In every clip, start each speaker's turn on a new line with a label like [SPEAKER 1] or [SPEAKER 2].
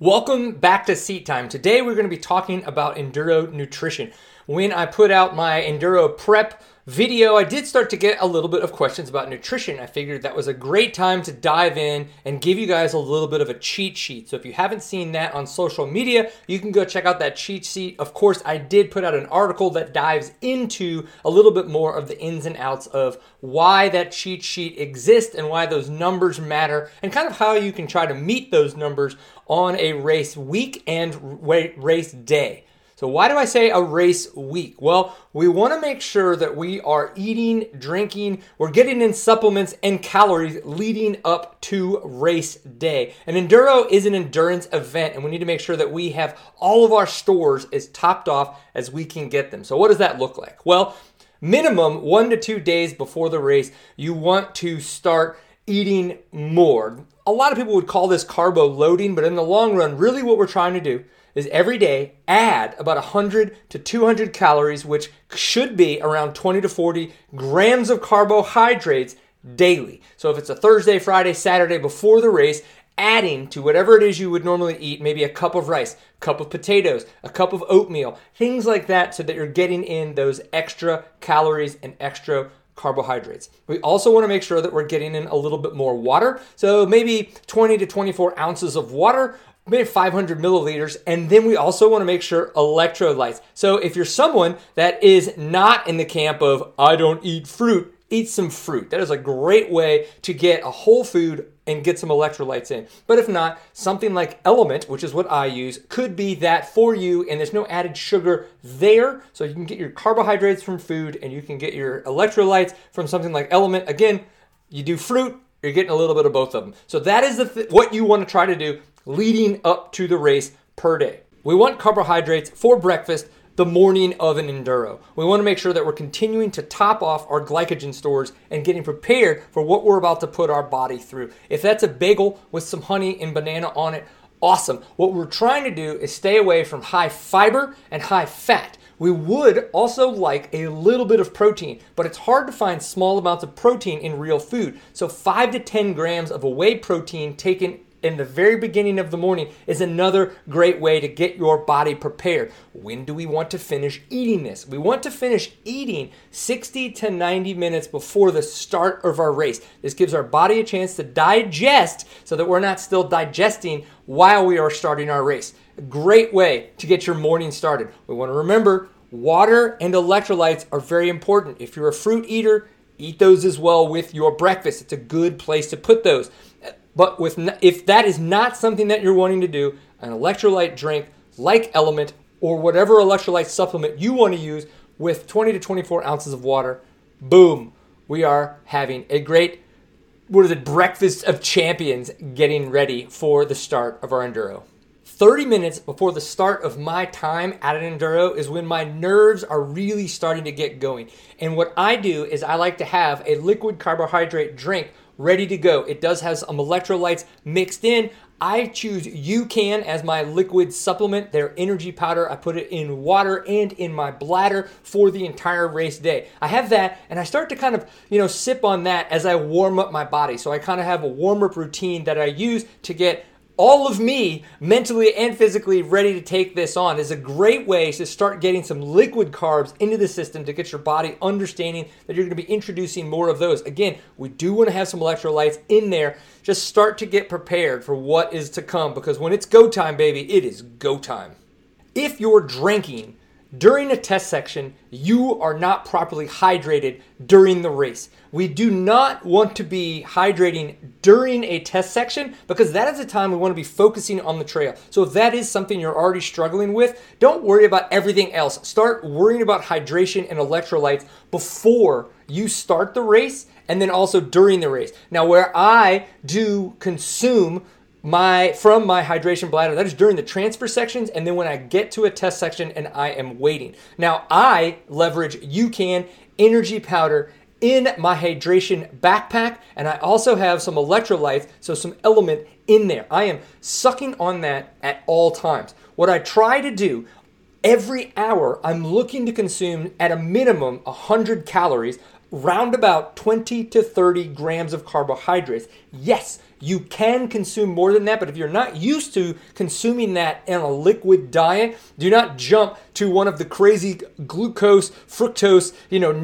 [SPEAKER 1] Welcome back to Seat Time. Today we're going to be talking about enduro nutrition. When I put out my enduro prep video, I did start to get a little bit of questions about nutrition. I figured that was a great time to dive in and give you guys a little bit of a cheat sheet. So if you haven't seen that on social media, you can go check out that cheat sheet. Of course, I did put out an article that dives into a little bit more of the ins and outs of why that cheat sheet exists and why those numbers matter and kind of how you can try to meet those numbers on a race week and race day. So why do I say a race week? Well, we want to make sure that we are eating, drinking, we're getting in supplements and calories leading up to race day. An enduro is an endurance event, and we need to make sure that we have all of our stores as topped off as we can get them. So what does that look like? Well, minimum 1 to 2 days before the race, you want to start eating more. A lot of people would call this carbo loading, but in the long run, really what we're trying to do is every day add about 100 to 200 calories, which should be around 20 to 40 grams of carbohydrates daily. So if it's a Thursday, Friday, Saturday before the race, adding to whatever it is you would normally eat, maybe a cup of rice, a cup of potatoes, a cup of oatmeal, things like that, so that you're getting in those extra calories and extra carbohydrates. We also want to make sure that we're getting in a little bit more water. So maybe 20 to 24 ounces of water, maybe 500 milliliters. And then we also want to make sure electrolytes. So if you're someone that is not in the camp of, I don't eat fruit, eat some fruit. That is a great way to get a whole food and get some electrolytes in. But if not, something like Element, which is what I use, could be that for you, and there's no added sugar there. So you can get your carbohydrates from food and you can get your electrolytes from something like Element. Again, you do fruit, you're getting a little bit of both of them. So that is what you want to try to do leading up to the race per day. We want carbohydrates for breakfast the morning of an enduro. We want to make sure that we're continuing to top off our glycogen stores and getting prepared for what we're about to put our body through. If that's a bagel with some honey and banana on it, awesome. What we're trying to do is stay away from high fiber and high fat. We would also like a little bit of protein, but it's hard to find small amounts of protein in real food. So 5 to 10 grams of a whey protein taken in the very beginning of the morning is another great way to get your body prepared. When do we want to finish eating this? We want to finish eating 60 to 90 minutes before the start of our race. This gives our body a chance to digest so that we're not still digesting while we are starting our race. A great way to get your morning started. We want to remember water and electrolytes are very important. If you're a fruit eater, eat those as well with your breakfast. It's a good place to put those. But if that is not something that you're wanting to do, an electrolyte drink like Element or whatever electrolyte supplement you want to use with 20 to 24 ounces of water, boom, we are having a great, breakfast of champions getting ready for the start of our enduro. 30 minutes before the start of my time at an enduro is when my nerves are really starting to get going. And what I do is I like to have a liquid carbohydrate drink ready to go. It does have some electrolytes mixed in. I choose UCAN as my liquid supplement, their energy powder. I put it in water and in my bladder for the entire race day. I have that, and I start to kind of, sip on that as I warm up my body. So I kind of have a warm-up routine that I use to get all of me mentally and physically ready to take this on. Is a great way to start getting some liquid carbs into the system to get your body understanding that you're going to be introducing more of those. Again, we do want to have some electrolytes in there. Just start to get prepared for what is to come, because when it's go time, baby, it is go time. If you're drinking during a test section, you are not properly hydrated during the race. We do not want to be hydrating during a test section, because that is the time we want to be focusing on the trail. So if that is something you're already struggling with, don't worry about everything else. Start worrying about hydration and electrolytes before you start the race and then also during the race. Now, where I do consume from my hydration bladder, that is during the transfer sections, and then when I get to a test section and I am waiting. Now, I leverage UCAN energy powder in my hydration backpack, and I also have some electrolytes, so some Element in there. I am sucking on that at all times. What I try to do every hour, I'm looking to consume at a minimum 100 calories round about 20 to 30 grams of carbohydrates. Yes, you can consume more than that, but if you're not used to consuming that in a liquid diet, do not jump to one of the crazy glucose, fructose,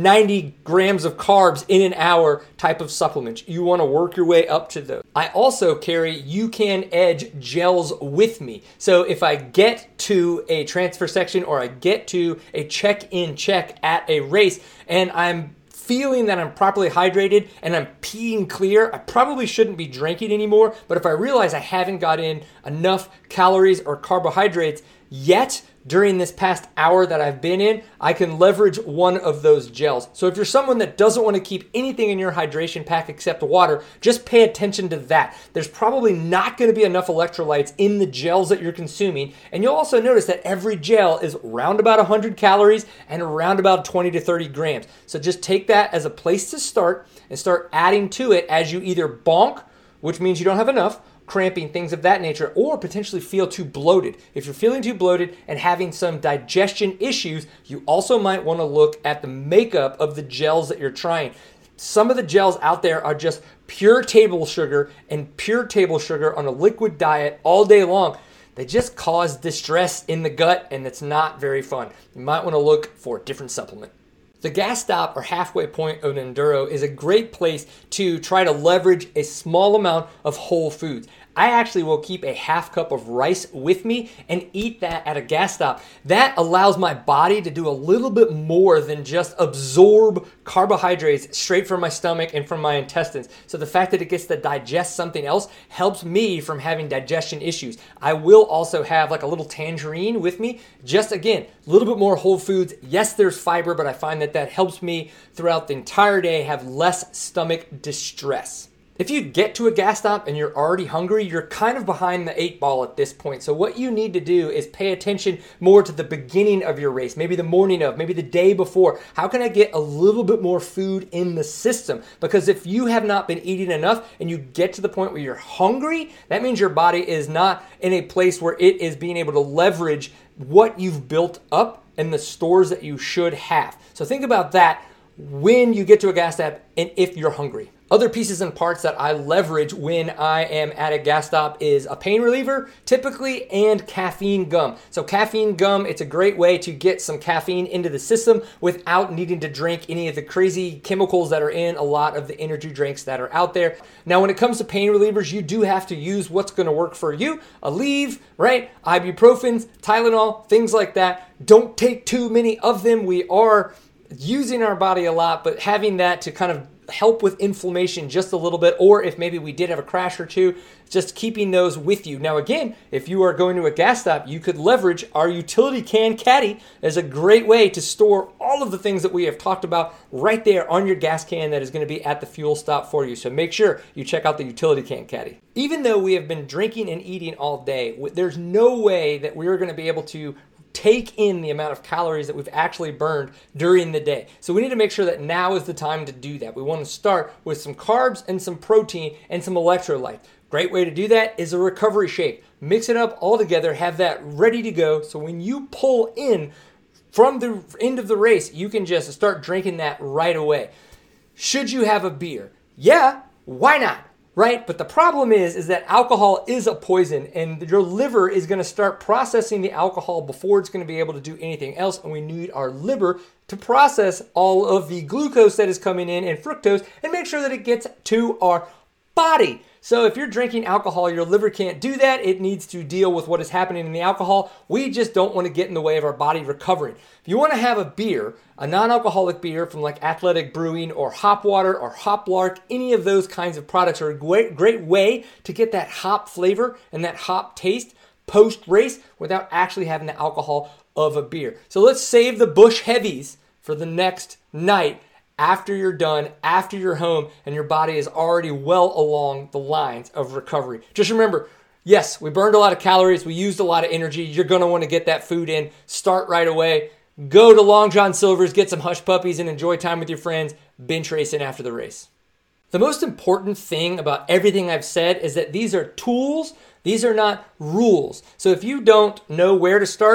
[SPEAKER 1] 90 grams of carbs in an hour type of supplements. You want to work your way up to those. I also carry UCAN Edge gels with me. So if I get to a transfer section or I get to a check-in check at a race and I'm feeling that I'm properly hydrated and I'm peeing clear, I probably shouldn't be drinking anymore. But if I realize I haven't got in enough calories or carbohydrates yet during this past hour that I've been in, I can leverage one of those gels. So if you're someone that doesn't want to keep anything in your hydration pack except water, just pay attention to that. There's probably not going to be enough electrolytes in the gels that you're consuming. And you'll also notice that every gel is around about 100 calories and around about 20 to 30 grams. So just take that as a place to start and start adding to it as you either bonk, which means you don't have enough, cramping, things of that nature, or potentially feel too bloated. If you're feeling too bloated and having some digestion issues, you also might want to look at the makeup of the gels that you're trying. Some of the gels out there are just pure table sugar and pure table sugar on a liquid diet all day long. They just cause distress in the gut and it's not very fun. You might want to look for a different supplement. The gas stop or halfway point of an enduro is a great place to try to leverage a small amount of whole foods. I actually will keep a half cup of rice with me and eat that at a gas stop. That allows my body to do a little bit more than just absorb carbohydrates straight from my stomach and from my intestines. So the fact that it gets to digest something else helps me from having digestion issues. I will also have like a little tangerine with me. Just again, a little bit more whole foods. Yes, there's fiber, but I find that helps me throughout the entire day have less stomach distress. If you get to a gas stop and you're already hungry, you're kind of behind the 8 ball at this point. So what you need to do is pay attention more to the beginning of your race, maybe the morning of, maybe the day before. How can I get a little bit more food in the system? Because if you have not been eating enough and you get to the point where you're hungry, that means your body is not in a place where it is being able to leverage what you've built up and the stores that you should have. So think about that when you get to a gas stop and if you're hungry. Other pieces and parts that I leverage when I am at a gas stop is a pain reliever, typically, and caffeine gum. So caffeine gum, it's a great way to get some caffeine into the system without needing to drink any of the crazy chemicals that are in a lot of the energy drinks that are out there. Now, when it comes to pain relievers, you do have to use what's going to work for you. Aleve, right? Ibuprofens, Tylenol, things like that. Don't take too many of them. We are using our body a lot, but having that to kind of help with inflammation just a little bit, or if maybe we did have a crash or two, just keeping those with you. Now again, if you are going to a gas stop, you could leverage our utility can caddy as a great way to store all of the things that we have talked about right there on your gas can that is going to be at the fuel stop for you. So make sure you check out the utility can caddy. Even though we have been drinking and eating all day, there's no way that we're going to be able to take in the amount of calories that we've actually burned during the day. So we need to make sure that now is the time to do that. We want to start with some carbs and some protein and some electrolytes. Great way to do that is a recovery shake. Mix it up all together, have that ready to go. So when you pull in from the end of the race, you can just start drinking that right away. Should you have a beer? Yeah, why not? Right? But the problem is that alcohol is a poison and your liver is going to start processing the alcohol before it's going to be able to do anything else. And we need our liver to process all of the glucose that is coming in and fructose and make sure that it gets to our body. So if you're drinking alcohol, your liver can't do that. It needs to deal with what is happening in the alcohol. We just don't want to get in the way of our body recovering. If you want to have a beer, a non-alcoholic beer from like Athletic Brewing or Hop Water or Hop Lark, any of those kinds of products are a great way to get that hop flavor and that hop taste post-race without actually having the alcohol of a beer. So let's save the Busch Heavies for the next night after you're done, after you're home, and your body is already well along the lines of recovery. Just remember, yes, we burned a lot of calories, we used a lot of energy, you're going to want to get that food in, start right away, go to Long John Silver's, get some Hush Puppies, and enjoy time with your friends, binge racing after the race. The most important thing about everything I've said is that these are tools, these are not rules. So if you don't know where to start,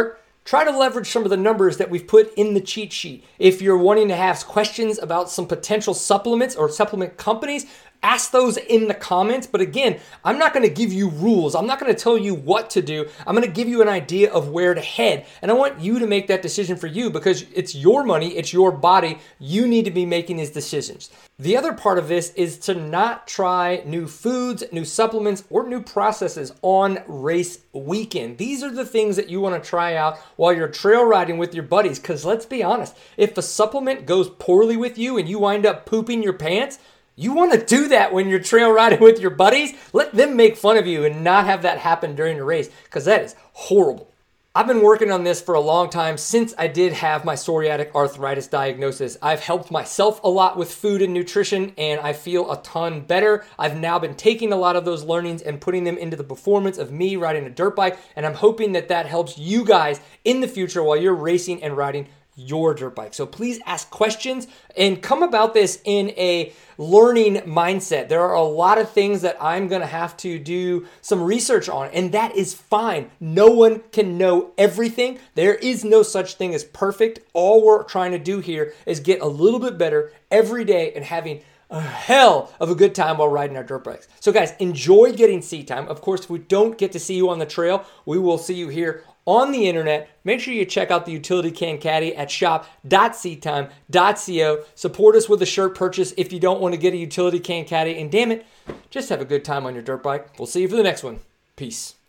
[SPEAKER 1] try to leverage some of the numbers that we've put in the cheat sheet. If you're wanting to ask questions about some potential supplements or supplement companies, ask those in the comments. But again, I'm not going to give you rules. I'm not going to tell you what to do. I'm going to give you an idea of where to head. And I want you to make that decision for you because it's your money, it's your body. You need to be making these decisions. The other part of this is to not try new foods, new supplements, or new processes on race weekend. These are the things that you want to try out while you're trail riding with your buddies. Because let's be honest, if a supplement goes poorly with you and you wind up pooping your pants, you want to do that when you're trail riding with your buddies. Let them make fun of you and not have that happen during the race because that is horrible. I've been working on this for a long time since I did have my psoriatic arthritis diagnosis. I've helped myself a lot with food and nutrition and I feel a ton better. I've now been taking a lot of those learnings and putting them into the performance of me riding a dirt bike, and I'm hoping that that helps you guys in the future while you're racing and riding your dirt bike. So please ask questions and come about this in a learning mindset. There are a lot of things that I'm going to have to do some research on, and that is fine. No one can know everything. There is no such thing as perfect. All we're trying to do here is get a little bit better every day and having a hell of a good time while riding our dirt bikes. So guys, enjoy getting seat time. Of course, if we don't get to see you on the trail, we will see you here on the internet. Make sure you check out the Utility Can Caddy at shop.seattime.co. Support us with a shirt purchase if you don't want to get a Utility Can Caddy. And damn it, just have a good time on your dirt bike. We'll see you for the next one. Peace.